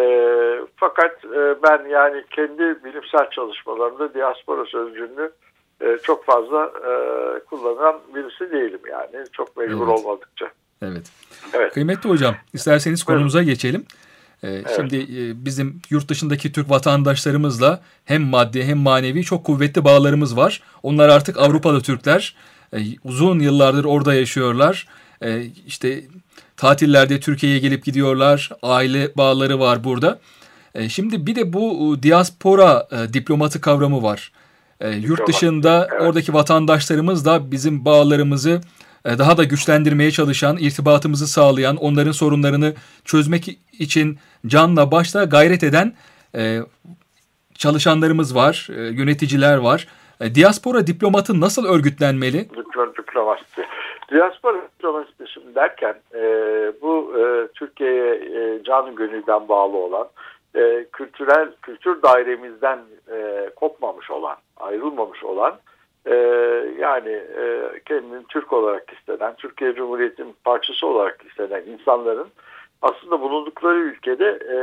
fakat e, ben yani kendi bilimsel çalışmalarımda diaspora sözcüğünü e, çok fazla e, kullanan birisi değilim yani çok mecbur evet. olmadıkça. Evet. evet. Kıymetli hocam, isterseniz konumuza Buyurun. geçelim. Ee, evet. Şimdi e, bizim yurt dışındaki Türk vatandaşlarımızla hem maddi hem manevi çok kuvvetli bağlarımız var. Onlar artık Avrupalı Türkler. E, uzun yıllardır orada yaşıyorlar. E, işte tatillerde Türkiye'ye gelip gidiyorlar. Aile bağları var burada. E, şimdi bir de bu diaspora e, diplomatı kavramı var. E, yurt dışında evet. oradaki vatandaşlarımız da bizim bağlarımızı daha da güçlendirmeye çalışan, irtibatımızı sağlayan, onların sorunlarını çözmek için canla başla gayret eden e, çalışanlarımız var, e, yöneticiler var. E, diaspora diplomatı nasıl örgütlenmeli? Diplomasi. Diaspora diplomasisi şimdi derken e, bu e, Türkiye'ye e, canı gönülden bağlı olan, e, kültürel kültür dairemizden e, kopmamış olan, ayrılmamış olan, Ee, yani e, kendini Türk olarak hisseden, Türkiye Cumhuriyeti'nin parçası olarak hisseden insanların aslında bulundukları ülkede e,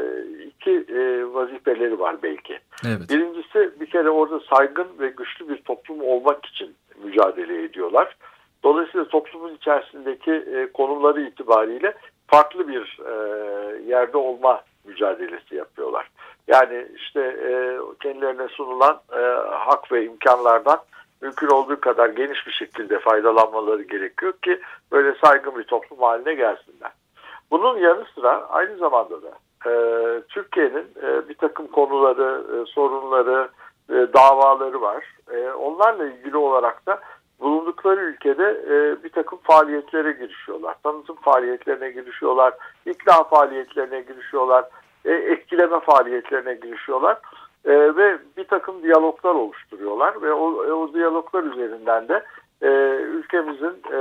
iki e, vazifeleri var belki. Evet. Birincisi bir kere orada saygın ve güçlü bir toplum olmak için mücadele ediyorlar. Dolayısıyla toplumun içerisindeki e, konumları itibariyle farklı bir e, yerde olma mücadelesi yapıyorlar. Yani işte e, kendilerine sunulan e, hak ve imkanlardan mümkün olduğu kadar geniş bir şekilde faydalanmaları gerekiyor ki böyle saygın bir toplum haline gelsinler. Bunun yanı sıra aynı zamanda da e, Türkiye'nin e, bir takım konuları, e, sorunları, e, davaları var. E, onlarla ilgili olarak da bulundukları ülkede e, bir takım faaliyetlere girişiyorlar. Tanıtım faaliyetlerine girişiyorlar, ikna faaliyetlerine girişiyorlar, e, etkileme faaliyetlerine girişiyorlar. E, ve bir takım diyaloglar oluşturuyorlar ve o, o diyaloglar üzerinden de e, ülkemizin e,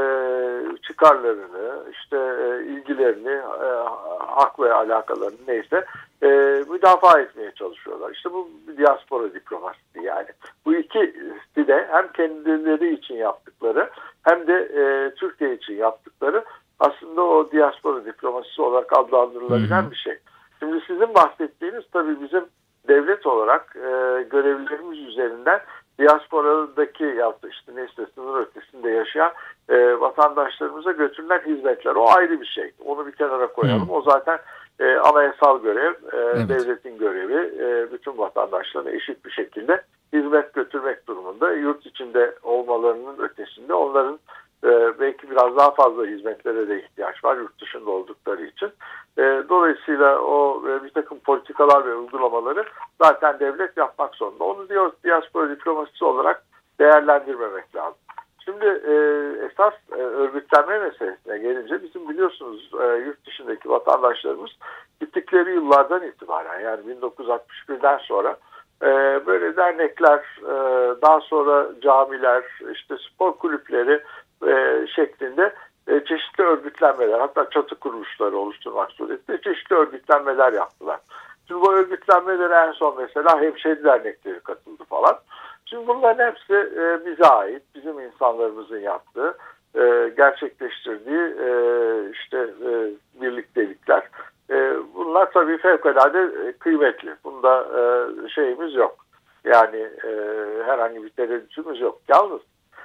çıkarlarını, işte e, ilgilerini, e, hak ve alakalarını neyse e, müdafaa etmeye çalışıyorlar. İşte bu diaspora diplomasisi yani. Bu ikisi de hem kendileri için yaptıkları hem de e, Türkiye için yaptıkları aslında o diaspora diplomasisi olarak adlandırılabilen bir şey. Şimdi sizin bahsettiğiniz tabii bizim devlet olarak e, görevlilerimiz üzerinden diasporadaki yaptığı işte neyse sınır ötesinde yaşayan e, vatandaşlarımıza götürülen hizmetler. O ayrı bir şey. Onu bir kenara koyalım. Hı. O zaten e, anayasal görev, e, evet. devletin görevi e, bütün vatandaşlarına eşit bir şekilde hizmet götürmek durumunda. Yurt içinde olmalarının ötesinde onların e, belki biraz daha fazla hizmetlere de ihtiyaç var yurt dışında oldukları için. E, dolayısıyla o e, bir takım politikalar ve uygulamaları zaten devlet yapmak zorunda. Onu diyor diaspora diplomasisi olarak değerlendirmemek lazım. Şimdi e, esas e, örgütlenme meselesine gelince bizim biliyorsunuz e, yurt dışındaki vatandaşlarımız gittikleri yıllardan itibaren yani bin dokuz yüz altmış birden sonra e, böyle dernekler, e, daha sonra camiler, işte spor kulüpleri e, şeklinde e, çeşitli örgütlenmeler, hatta çatı kuruluşları oluşturmak suretiyle çeşitli örgütlenmeler yaptılar. Şimdi bu örgütlenmelere en son mesela hemşehri dernekleri katıldı falan. Şimdi bunların hepsi e, bize ait, bizim insanlarımızın yaptığı, e, gerçekleştirdiği e, işte e, birliktelikler. E, bunlar tabii fevkalade kıymetli. Bunda e, şeyimiz yok. Yani e, herhangi bir tereddütümüz yok. Yalnız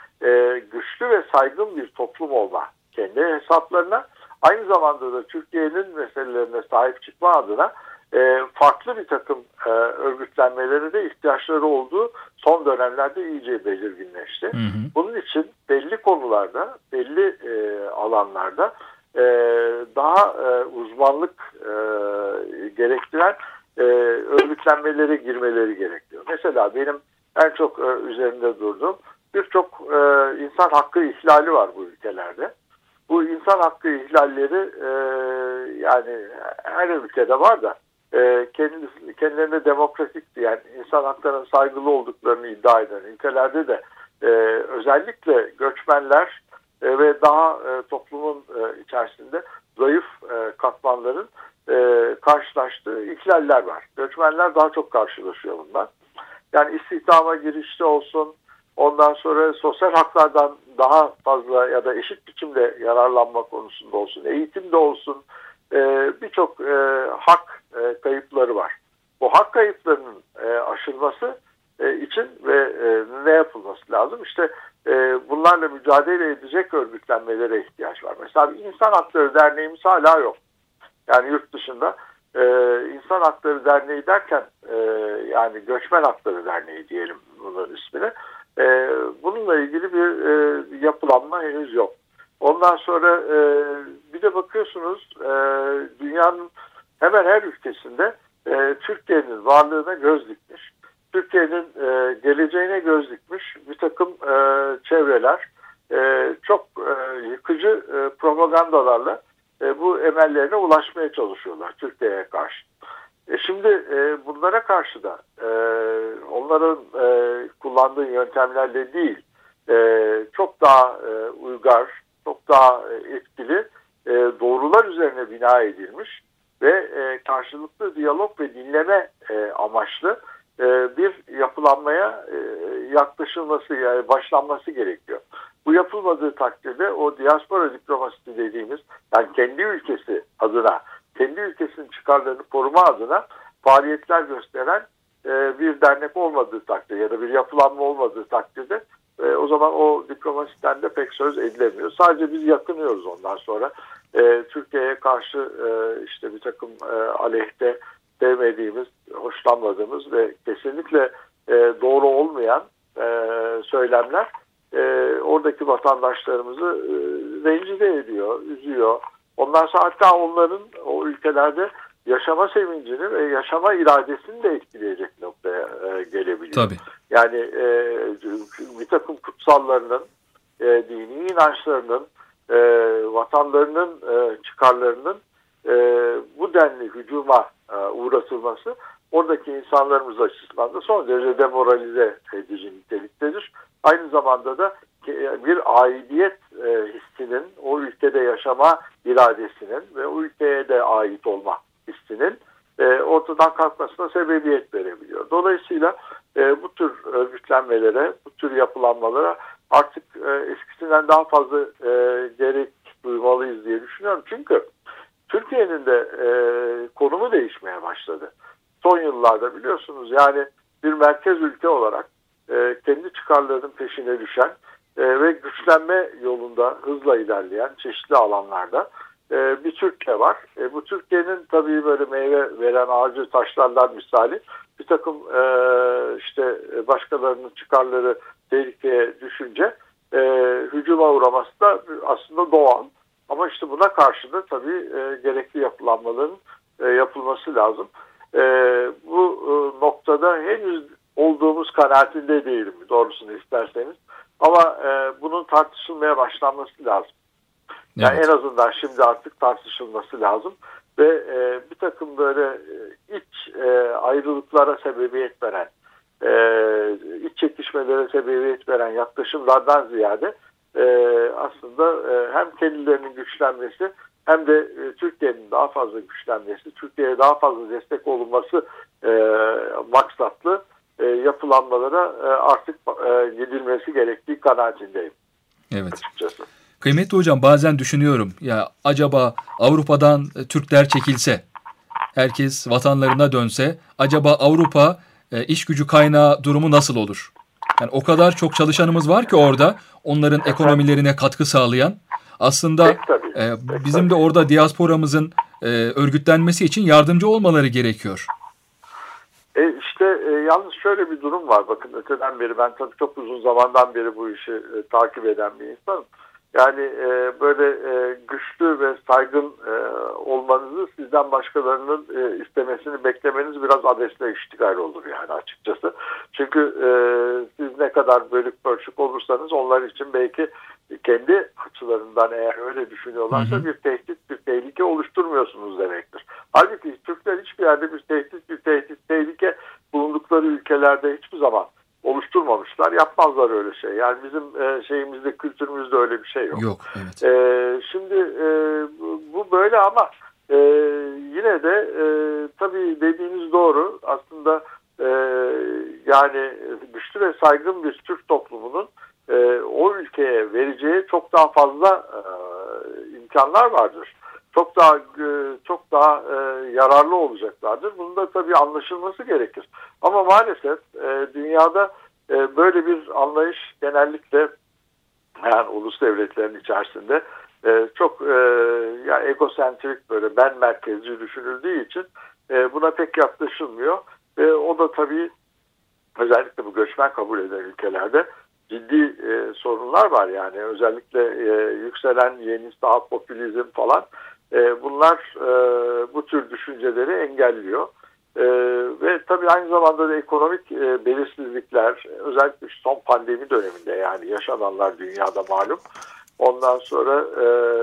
e, güçlü ve saygın bir toplum olma kendi hesaplarına, aynı zamanda da Türkiye'nin meselelerine sahip çıkma adına E, farklı bir takım e, örgütlenmelere de ihtiyaçları olduğu son dönemlerde iyice belirginleşti. Hı hı. Bunun için belli konularda, belli e, alanlarda e, daha e, uzmanlık e, gerektiren e, örgütlenmelere girmeleri gerekiyor. Mesela benim en çok e, üzerinde durduğum birçok e, insan hakkı ihlali var bu ülkelerde. Bu insan hakkı ihlalleri e, yani her ülkede var da E, kendisi, kendilerine demokratik diyen, insan haklarının saygılı olduklarını iddia eden ülkelerde de e, özellikle göçmenler e, ve daha e, toplumun e, içerisinde zayıf e, katmanların e, karşılaştığı ihlaller var. Göçmenler daha çok karşılaşıyor bundan. Yani istihdama girişte olsun, ondan sonra sosyal haklardan daha fazla ya da eşit biçimde yararlanma konusunda olsun, eğitimde olsun, e, birçok e, hak e, kayıpları var. Bu hak kayıplarının e, aşılması e, için ve e, ne yapılması lazım? İşte e, bunlarla mücadele edecek örgütlenmelere ihtiyaç var. Mesela bir İnsan Hakları Derneğimiz hala yok. Yani yurt dışında e, İnsan Hakları Derneği derken e, yani Göçmen Hakları Derneği diyelim bunun ismini. E, bununla ilgili bir e, yapılanma henüz yok. Ondan sonra e, bir de bakıyorsunuz e, dünyanın hemen her ülkesinde e, Türkiye'nin varlığına göz dikmiş, Türkiye'nin e, geleceğine göz dikmiş bir takım e, çevreler e, çok e, yıkıcı e, propagandalarla e, bu emellerine ulaşmaya çalışıyorlar Türkiye'ye karşı. E şimdi e, bunlara karşı da e, onların e, kullandığı yöntemlerle değil, e, çok daha e, uygar, çok daha e, etkili e, doğrular üzerine bina edilmiş ve e, karşılıklı diyalog ve dinleme e, amaçlı e, bir yapılanmaya e, yaklaşılması, yani başlanması gerekiyor. Bu yapılmadığı takdirde o diaspora diplomasisi dediğimiz, yani kendi ülkesi adına, kendi ülkesinin çıkarlarını koruma adına faaliyetler gösteren e, bir dernek olmadığı takdirde ya da bir yapılanma olmadığı takdirde e, o zaman o diplomasiden de pek söz edilemiyor. Sadece biz yakınıyoruz ondan sonra. E, Türkiye'ye karşı e, işte bir takım e, aleyhte sevmediğimiz, hoşlanmadığımız ve kesinlikle e, doğru olmayan e, söylemler e, oradaki vatandaşlarımızı e, rencide ediyor, üzüyor. Ondan sonra hatta onların o ülkelerde yaşama sevincini ve yaşama iradesini de etkileyecek noktaya e, gelebiliyor. Tabii. Yani e, bir takım kutsallarının, e, dini inançlarının, e, vatanlarının e, çıkarlarının e, bu denli hücuma e, uğratılması oradaki insanlarımız açısından da son derece demoralize edici niteliktedir. Aynı zamanda da bir aidiyet e, hissinin, o ülkede yaşama iradesinin ve o ülkeye de ait olma hissinin e, ortadan kalkmasına sebebiyet verebiliyor. Dolayısıyla e, bu tür örgütlenmelere, bu tür yapılanmalara artık e, eskisinden daha fazla e, gerek duymalıyız diye düşünüyorum. Çünkü Türkiye'nin de e, konumu değişmeye başladı. Son yıllarda biliyorsunuz, yani bir merkez ülke olarak e, kendi çıkarlarının peşine düşen e, ve güçlenme yolunda hızla ilerleyen çeşitli alanlarda e, bir Türkiye var. E, bu Türkiye'nin tabii böyle meyve veren ağacı taşlardan misali bir takım e, işte başkalarının çıkarları tehlikeye düşünce e, hücuma uğraması da aslında doğal. Ama işte buna karşı da tabii e, gerekli yapılanmaların e, yapılması lazım. E, bu e, noktada henüz olduğumuz kanaatinde değilim doğrusunu isterseniz. Ama e, bunun tartışılmaya başlanması lazım. Yani evet. En azından şimdi artık tartışılması lazım. Ve e, bir takım böyle iç e, ayrılıklara sebebiyet veren, e, iç çekişmelere sebebiyet veren yaklaşımlardan ziyade e, aslında e, hem kendilerinin güçlenmesi hem de e, Türkiye'nin daha fazla güçlenmesi, Türkiye'ye daha fazla destek olunması e, maksatlı e, yapılanmalara e, artık e, gidilmesi gerektiği kanaatindeyim. Evet. Açıkçası. Kıymetli hocam, bazen düşünüyorum ya, acaba Avrupa'dan Türkler çekilse, herkes vatanlarına dönse, acaba Avrupa e, iş gücü kaynağı durumu nasıl olur? Yani o kadar çok çalışanımız var ki orada, onların ekonomilerine katkı sağlayan. Aslında e, bizim de orada diasporamızın e, örgütlenmesi için yardımcı olmaları gerekiyor. E işte e, yalnız şöyle bir durum var, bakın öteden beri ben tabii çok uzun zamandan beri bu işi e, takip eden bir insanım. Yani e, böyle e, güçlü ve saygın e, olmanızı sizden başkalarının e, istemesini beklemeniz biraz abesle iştigal olur yani açıkçası. Çünkü e, siz ne kadar bölük pörçük olursanız onlar için belki kendi açılarından eğer öyle düşünüyorlarsa hı hı. bir tehdit, bir tehlike oluşturmuyorsunuz demektir. Halbuki Türkler hiçbir yerde bir tehdit, bir tehdit, tehlike bulundukları ülkelerde hiçbir zaman oluşturmamışlar. Yapmazlar öyle şey. Yani bizim e, şeyimizde, kültürümüzde öyle bir şey yok. Yok, evet. E, şimdi e, bu böyle ama e, yine de e, tabii dediğiniz doğru. Aslında e, yani güçlü ve saygın bir Türk toplumunun e, o ülkeye vereceği çok daha fazla e, imkanlar vardır. Çok daha e, çok daha e, yararlı olacaklardır. Bunun da tabii anlaşılması gerekir. Ama maalesef e, dünyada e, böyle bir anlayış genellikle yani ulus devletlerin içerisinde e, çok e, ya egosentrik, böyle ben merkezci düşünüldüğü için e, buna pek yaklaşılmıyor. Ve o da tabii özellikle bu göçmen kabul eden ülkelerde ciddi e, sorunlar var. Yani özellikle e, yükselen yeni sağ popülizm falan e, bunlar e, bu tür düşünceleri engelliyor. E, ve tabii aynı zamanda da ekonomik e, belirsizlikler, özellikle son pandemi döneminde yani yaşananlar dünyada malum. Ondan sonra e,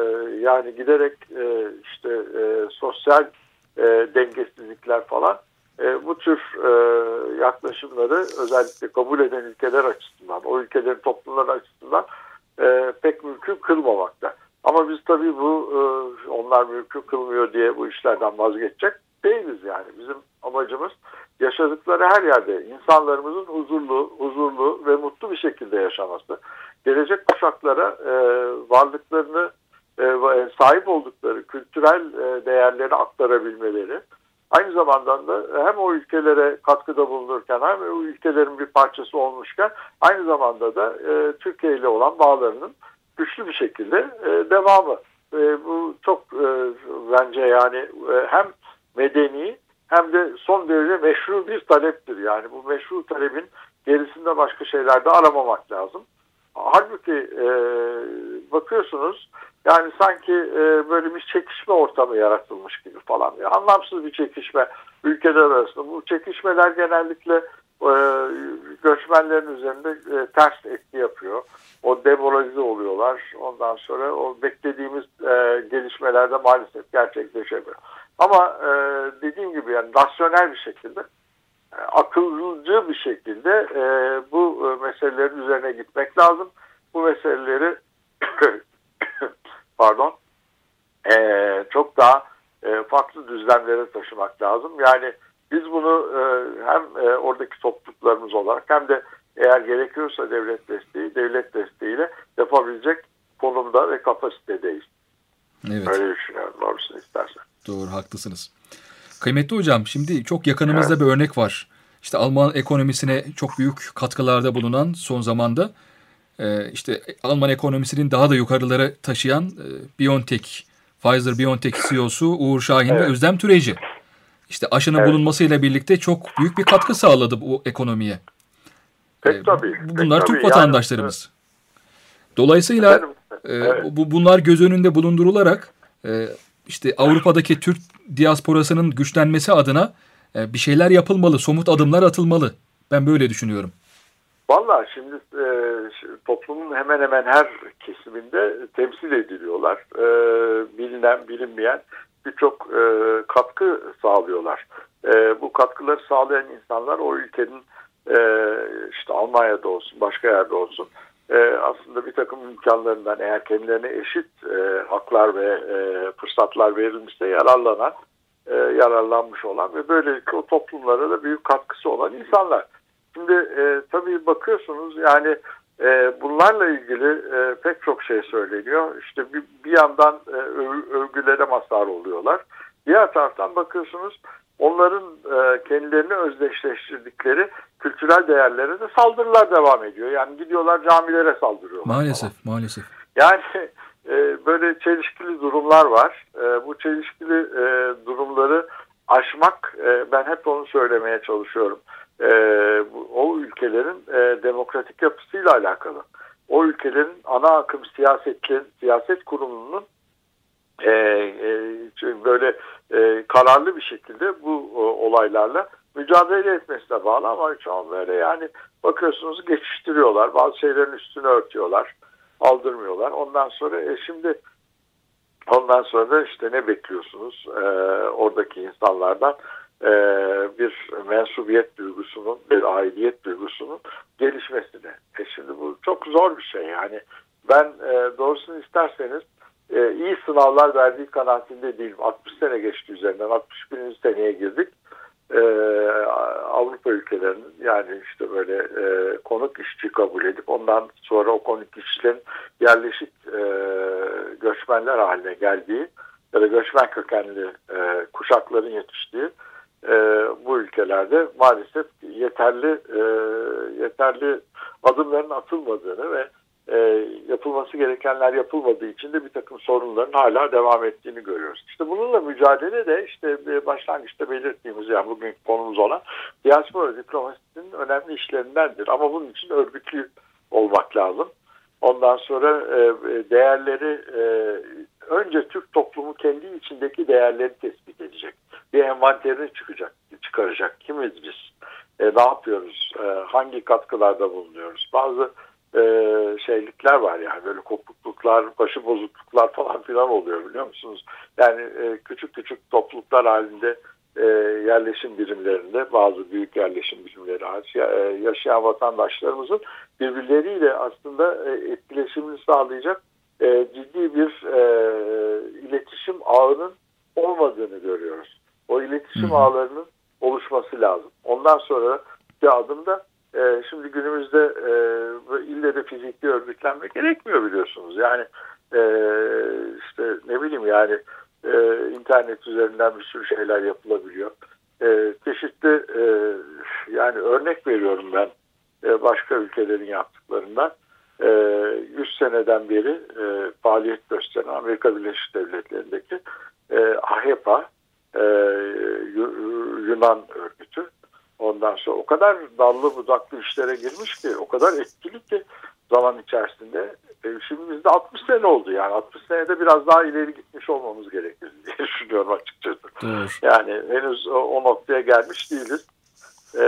yani giderek e, işte e, sosyal e, dengesizlikler falan e, bu tür e, yaklaşımları özellikle kabul eden ülkeler açısından, o ülkelerin toplumları açısından e, pek mümkün kılmamakta. Ama biz tabii bu e, onlar mümkün kılmıyor diye bu işlerden vazgeçecek değiliz yani. Bizim amacımız yaşadıkları her yerde insanlarımızın huzurlu, huzurlu ve mutlu bir şekilde yaşaması. Gelecek kuşaklara e, varlıklarını, e, sahip oldukları kültürel e, değerleri aktarabilmeleri. Aynı zamanda da hem o ülkelere katkıda bulunurken hem o ülkelerin bir parçası olmuşken aynı zamanda da e, Türkiye ile olan bağlarının güçlü bir şekilde e, devamı. E, bu çok e, bence yani e, hem medeni hem de son derece meşru bir taleptir. Yani bu meşru talebin gerisinde başka şeyler de aramamak lazım. Halbuki e, bakıyorsunuz yani sanki e, böyle bir çekişme ortamı yaratılmış gibi falan. Yani anlamsız bir çekişme ülkeler arasında. Bu çekişmeler genellikle e, göçmenlerin üzerinde e, ters etki yapıyor. O demoralize oluyorlar. Ondan sonra o beklediğimiz e, gelişmelerde maalesef gerçekleşemiyor. Ama e, dediğim gibi yani rasyonel bir şekilde, e, akılcı bir şekilde e, bu e, meselelerin üzerine gitmek lazım. Bu meseleleri pardon e, çok daha e, farklı düzlemlere taşımak lazım. Yani biz bunu e, hem e, oradaki topluluklarımız olarak hem de eğer gerekiyorsa devlet desteği, devlet desteğiyle yapabilecek konumda ve kapasitedeyiz. Evet. Öyle düşünüyorum doğrusunu istersen. Doğru, haklısınız. Kıymetli hocam, şimdi çok yakınımızda evet. bir örnek var. İşte Alman ekonomisine çok büyük katkılarda bulunan son zamanda e, işte Alman ekonomisinin daha da yukarılara taşıyan e, BioNTech Pfizer-BioNTech C E O'su Uğur Şahin Evet. ve Özlem Türeci. İşte aşının Evet. bulunmasıyla birlikte çok büyük bir katkı sağladı bu ekonomiye. Pek Ee, tabii. bu- pek Bunlar tabii. Türk Yani, vatandaşlarımız. Dolayısıyla Efendim, e, evet. bu bunlar göz önünde bulundurularak e, işte Avrupa'daki Türk diasporasının güçlenmesi adına e, bir şeyler yapılmalı, somut adımlar atılmalı. Ben böyle düşünüyorum. Vallahi şimdi e, toplumun hemen hemen her kesiminde temsil ediliyorlar. E, bilinen, bilinmeyen birçok e, katkı sağlıyorlar. E, bu katkıları sağlayan insanlar o ülkenin e, işte Almanya'da olsun, başka yerde olsun e, aslında bir takım imkanlarından eğer kendilerine eşit e, haklar ve e, fırsatlar verilmişse yararlanan, e, yararlanmış olan ve böylelikle o toplumlara da büyük katkısı olan insanlar. Şimdi e, tabii bakıyorsunuz yani e, bunlarla ilgili e, pek çok şey söyleniyor. İşte bir, bir yandan e, öv, övgülere mazhar oluyorlar. Diğer taraftan bakıyorsunuz onların e, kendilerini özdeşleştirdikleri kültürel değerlere de saldırılar devam ediyor. Yani gidiyorlar camilere saldırıyorlar. Maalesef, falan. maalesef. Yani e, böyle çelişkili durumlar var. E, bu çelişkili e, durumları aşmak, e, ben hep onu söylemeye çalışıyorum. E, bu, o ülkelerin e, demokratik yapısıyla alakalı. O ülkelerin ana akım siyasetli, siyaset kurumunun e, e, böyle e, kararlı bir şekilde bu o, olaylarla mücadele etmesine bağlı ama şu an böyle yani bakıyorsunuz geçiştiriyorlar. Bazı şeylerin üstünü örtüyorlar. Aldırmıyorlar. Ondan sonra e, şimdi ondan sonra da işte ne bekliyorsunuz e, oradaki insanlardan? E, bir mensubiyet duygusunun, bir aidiyet duygusunun gelişmesine. E şimdi bu çok zor bir şey yani. Ben e, doğrusunu isterseniz e, iyi sınavlar verdiği kanaatinde değilim. altmış sene geçti üzerinden. altmış birinci seneye girdik. E, Avrupa ülkelerinin yani işte böyle e, konuk işçi kabul edip ondan sonra o konuk işçilerin yerleşik e, göçmenler haline geldiği ya da göçmen kökenli e, kuşakların yetiştiği e, bu ülkelerde maalesef yeterli e, yeterli adımların atılmadığını ve e, yapılması gerekenler yapılmadığı için de bir takım sorunların hala devam ettiğini görüyoruz. İşte bununla mücadele de işte başlangıçta belirttiğimiz yani bugün konumuz olan diaspora diplomasisinin önemli işlerindendir. Ama bunun için örgütlü olmak lazım. Ondan sonra e, değerleri e, önce Türk toplumu kendi içindeki değerleri tespit edecek. Bir envanterini çıkacak, çıkaracak. Kimiz biz? E, ne yapıyoruz? E, hangi katkılarda bulunuyoruz? Bazı e, şeylikler var yani böyle kopukluklar, başı bozukluklar falan filan oluyor biliyor musunuz? Yani e, küçük küçük topluluklar halinde e, yerleşim birimlerinde bazı büyük yerleşim birimleri hariç e, yaşayan vatandaşlarımızın birbirleriyle aslında e, etkileşimini sağlayacak e, ciddi bir e, iletişim ağının olmadığını görüyoruz. O iletişim Hı. ağlarının oluşması lazım. Ondan sonra bir adımda e, şimdi günümüzde e, ille de fiziki örgütlenme gerekmiyor biliyorsunuz. Yani e, işte ne bileyim yani e, internet üzerinden bir sürü şeyler yapılabiliyor. E, çeşitli e, yani örnek veriyorum ben e, başka ülkelerin yaptıklarından. E, yüz seneden beri e, faaliyet gösteren Amerika Birleşik Devletleri'ndeki e, A H E P A e, Yunan örgütü. Ondan sonra o kadar dallı budaklı işlere girmiş ki o kadar etkili ki zaman içerisinde e, şimdi bizde altmış sene oldu yani altmış senede biraz daha ileri gitmiş olmamız gerekir diye düşünüyorum açıkçası. Doğru. Yani henüz o, o noktaya gelmiş değiliz. Ee,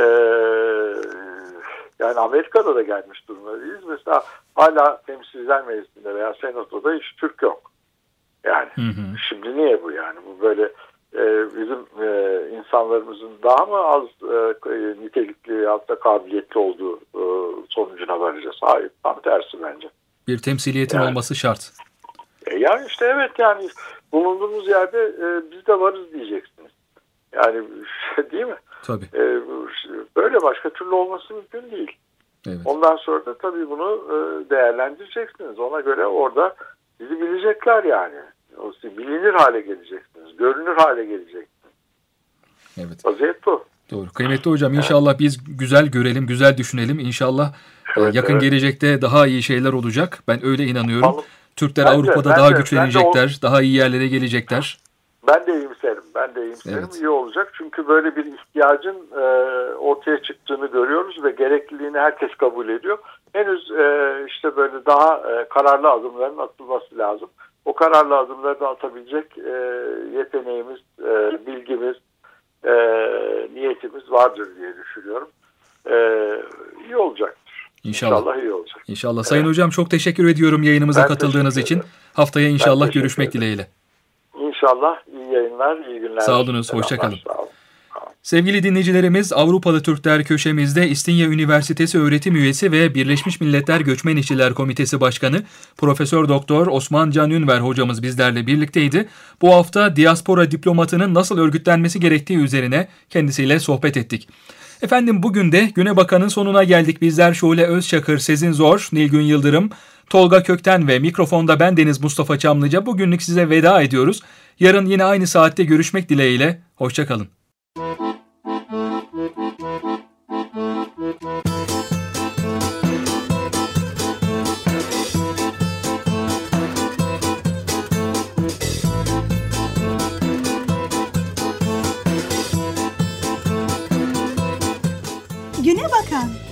yani Amerika'da da gelmiş durumda değiliz. Mesela hala Temsilciler Meclisi'nde veya Senato'da hiç Türk yok. Yani Hı hı. şimdi niye bu yani? Bu böyle e, bizim e, insanlarımızın daha mı az e, nitelikli hatta kabiliyetli olduğu e, sonucuna varacağız? Hayır, tam tersi bence. Bir temsiliyetin Yani. olması şart. E, yani işte evet yani bulunduğumuz yerde e, biz de varız diyeceksiniz. Yani değil mi? Tabii. E, böyle başka türlü olması mümkün değil. Evet. Ondan sonra da tabii bunu e, değerlendireceksiniz. Ona göre orada sizi bilecekler yani. O sizi bilinir hale geleceksiniz. Görünür hale geleceksiniz. Evet. Vaziyet bu. Doğru. Kıymetli hocam inşallah biz güzel görelim, güzel düşünelim. İnşallah Evet, yakın evet. gelecekte daha iyi şeyler olacak. Ben öyle inanıyorum. Umalım. Türkler Ben de, Avrupa'da ben daha de, güçlenecekler, ben de o- daha iyi yerlere gelecekler. Ben de iyimserim. Ben de iyimserim. Evet. İyi olacak. Çünkü böyle bir ihtiyacın e, ortaya çıktığını görüyoruz ve gerekliliğini herkes kabul ediyor. Henüz e, işte böyle daha e, kararlı adımların atılması lazım. O kararlı adımları da atabilecek e, yeteneğimiz, e, bilgimiz, e, niyetimiz vardır diye düşünüyorum. E, iyi olacaktır. İnşallah. İnşallah iyi olacak. İnşallah. Sayın Hocam çok teşekkür ediyorum yayınımıza Ben katıldığınız teşekkür için. ederim. Haftaya inşallah teşekkür görüşmek ederim. dileğiyle. İnşallah iyi yayınlar, iyi günler. Sağ olunuz, Selamlar, hoşça kalın. sağ olun. Sevgili dinleyicilerimiz, Avrupalı Türkler köşemizde İstinye Üniversitesi öğretim üyesi ve Birleşmiş Milletler Göçmen İşçiler Komitesi Başkanı Profesör Doktor Osman Can Ünver hocamız bizlerle birlikteydi. Bu hafta diaspora diplomatının nasıl örgütlenmesi gerektiği üzerine kendisiyle sohbet ettik. Efendim bugün de Güne Bakan'ın sonuna geldik. Bizler Şule Özçakır, Sezin Zor, Nilgün Yıldırım, Tolga Kökten ve mikrofonda ben Deniz Mustafa Çamlıca bugünlük size veda ediyoruz. Yarın yine aynı saatte görüşmek dileğiyle. Hoşça kalın. Güne Bakan.